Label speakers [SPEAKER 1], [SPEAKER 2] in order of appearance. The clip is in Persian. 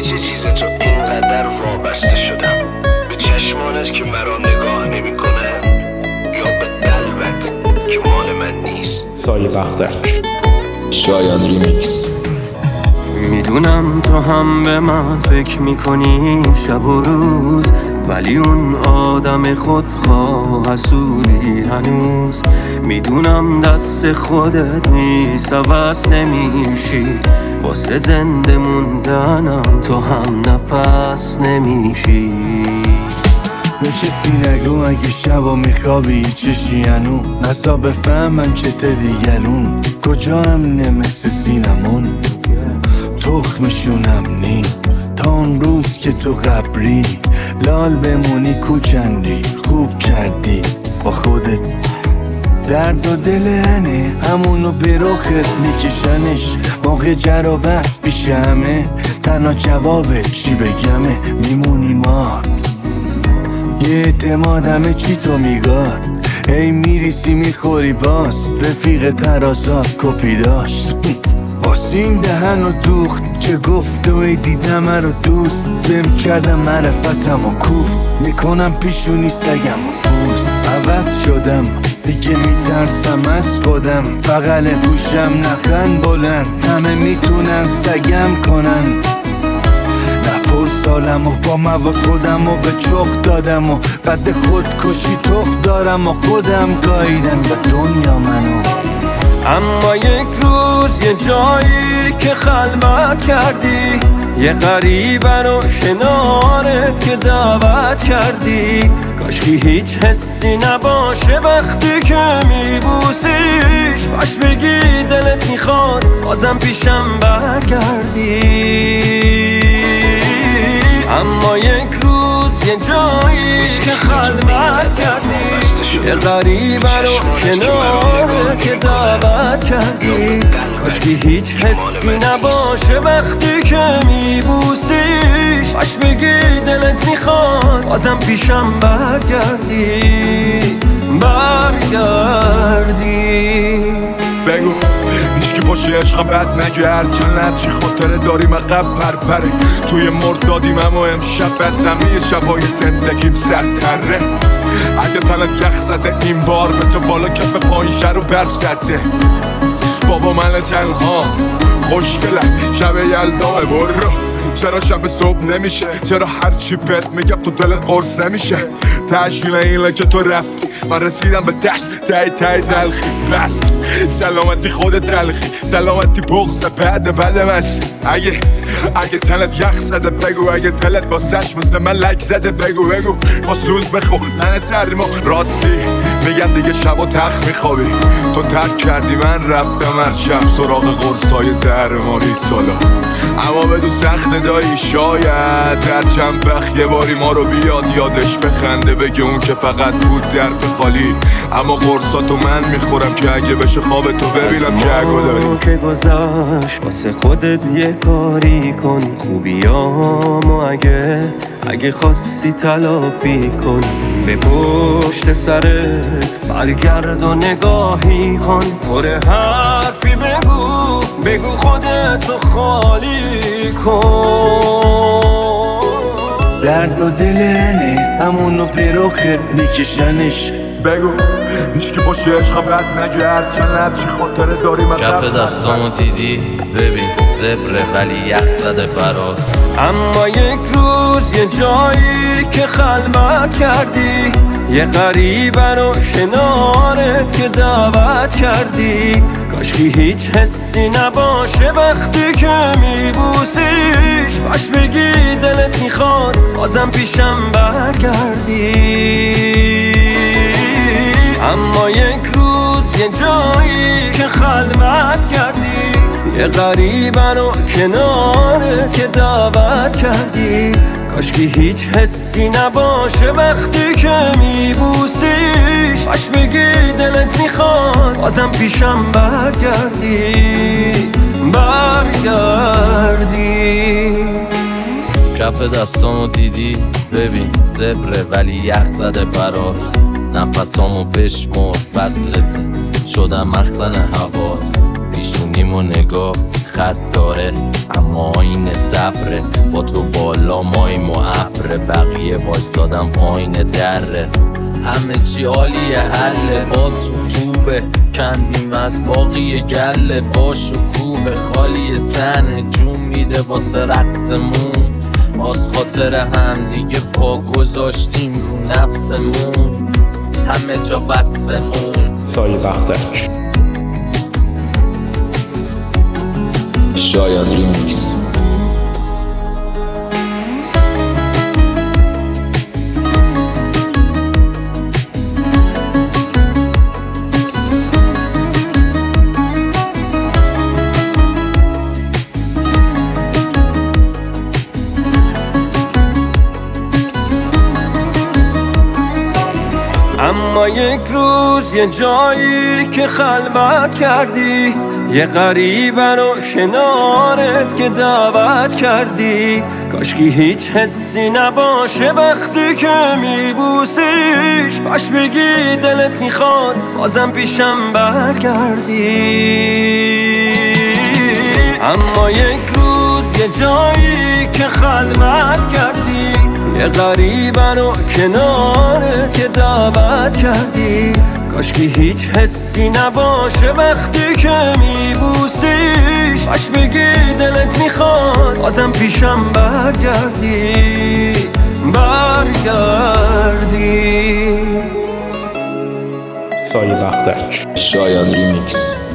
[SPEAKER 1] چیز تو اینقدر وابسته شدم؟ به چشمانت که مرا نگاه نمی کنه، یا به قلبت که مال من نیست؟
[SPEAKER 2] سایه بختک
[SPEAKER 3] شایان ریمیکس.
[SPEAKER 4] میدونم تو هم به من فکر میکنی شب و روز، ولی اون آدم خودخواه حسودی هنوز. میدونم دست خودت نیست، عوض نمیشی. واسه زنده موندنم تو هم نفس نمیشی.
[SPEAKER 5] به کسی نگو اگه شبا میخوابی چشی هنو، نسا بفهمم که ته دیگرون کجا همینه مثل سینمون. تخمشونم نی تا اون روز که تو قبری لال بمونی کوچندی. خوب کردی با خودت، درد و دل هنه همونو به رخت میکشنش. موقع جر و بحث پیش همه تنها جوابه چی بگمه. میمونی مات یه اعتماد همه چی تو میگاد. هی میریسی میخوری باز رفیق ترازات کپی داشت. آسین دهن و دوخت چه گفت و ای دیدم رو دوست. بهم کردم معرفتم و کوفت، میکنم پیشونی سگم و پوست. عوض شدم دیگه میترسم از خودم، بغل گوشم نخن بلند. همه میتونن سگم کنن. نپر سالم و با مواد خودم و به چخ دادم و بعد خودکشی تخ دارم و خودم گاییدم به دنیا منو.
[SPEAKER 4] اما یک روز یه جایی که خلوت کردی، یه غریبه رو کنارت که دعوت کردی. کاشکی هیچ حسی نباشه وقتی که میبوسیش، باش بگی دلت میخواد بازم پیشم برگردی. اما یک روز یه جایی که خلوت کردی، یه غریبه رو کنارت که دعوت کردی. کاشکی هیچ حسی نباشه وقتی که میبوسیش، باش بگی دلت میخواد بازم پیشم برگردی.
[SPEAKER 6] بگو هیچکی پاشه عشقم بد نگه، چند چی خاطره داریم عقب پرپره. توی مردادیم اما امشب بدنمی شبای زندگیم سرتره. اگه تنت یخ زده این بار به تو بالا کف پایین رو برف زده. بابا من تنها خوشگلم شب یلداه برو. چرا شب صبح نمیشه؟ چرا هرچی بهت میگم تو دلت قرص نمیشه؟ تشکیل اینه که تو رفتی من رسیدم به دشت تای تلخی. بس سلامتی خود تلخی، سلامتی بغض بعد مست. اگه تنت یخ زده بگو، اگه دلت با سش مثل من لک زده بگو. با سوز بخو تن سرما راستی میگن دیگه شب و تخت میخوابی. تو ترک کردی من رفتم هر شب سراغ قرصای زهرماری سالا. اما بدو سخت دایی شاید هر چند وقت یه باری ما رو بیاد یادش بخنده، بگه اون که فقط بود درد خالی. اما قرصاتو من میخورم که اگه بشه خواب تو ببینم که اگه داری
[SPEAKER 4] که گذاشت واسه خودت یه کاری کن. خوبیامو اگه خواستی تلافی کن. به پشت سرت برگرد و نگاهی کن. پر حرفی بگو خودتو خالی کن.
[SPEAKER 5] درد و دل هنه همونو به رخت میکشنش.
[SPEAKER 6] بگو هیچکی باشه عشقم بد نگه، هر چی خاطره داریم
[SPEAKER 7] کف دستامو دیدی ببین زبره ولی یخ زده برات.
[SPEAKER 4] اما یک روز یه جایی که خلوت کردی، یه غریبه رو کنارت که دعوت کردی. کاشکی هیچ حسی نباشه وقتی که میبوسیش، باش بگی دلت میخواد بازم پیشم برگردی. اما یک روز یه جایی که خلوت کردی، یه غریبه رو کنارت که دعوت کردی. کاشکی هیچ حسی نباشه وقتی که میبوسیش، باش بگی دلت میخواد بازم پیشم برگردی.
[SPEAKER 7] کف دستامو دیدی ببین زبره ولی یخ زده برات. نفسامو بشمر وصلته شدم مخزن هوات. پیشونیمو نگاه خط داره اما این صبره، با تو بالا مایم و ابره، بقیه وایسادم پایین دره، همه چی عالیه حله، با تو خوبه کندیم از باقی گله، با شکوه خالی سنه جون میده واسه رقصمون، باز خاطر هم دیگه پا گذاشتیم رو نفسمون، همه جا وصفمون.
[SPEAKER 2] سایه بختک
[SPEAKER 3] شایان ریمیکس.
[SPEAKER 4] اما یک روز یه جایی که خلوت کردی، یه غریبه رو کنارت که دعوت کردی، کاشکی هیچ حسی نباشه وقتی که میبوسیش، کاش بگی دلت میخواد بازم پیشم برگردی. اما یک روز یه جایی که خلوت کردی، یه غریبه رو کنارت که دعوت کردی، کاشکی هیچ حسی نباشه وقتی که میبوسیش، کاش بگی دلت میخواد بازم پیشم برگردی.
[SPEAKER 2] سایه بختک
[SPEAKER 3] شایان ریمیکس.